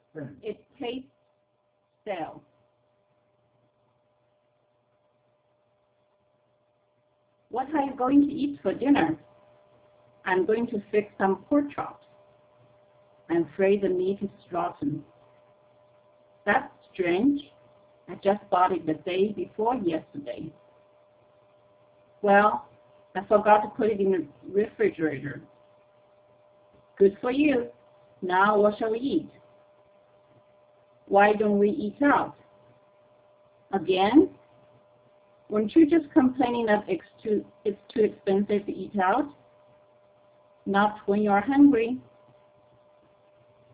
It tastes stale. What are you going to eat for dinner? I'm going to fix some pork chops. I'm afraid the meat is rotten. That's strange. I just bought it the day before yesterday. Well, I forgot to put it in the refrigerator. Good for you. Now what shall we eat? Why don't we eat out? Again? Weren't you just complaining that it's too expensive to eat out? Not when you're hungry.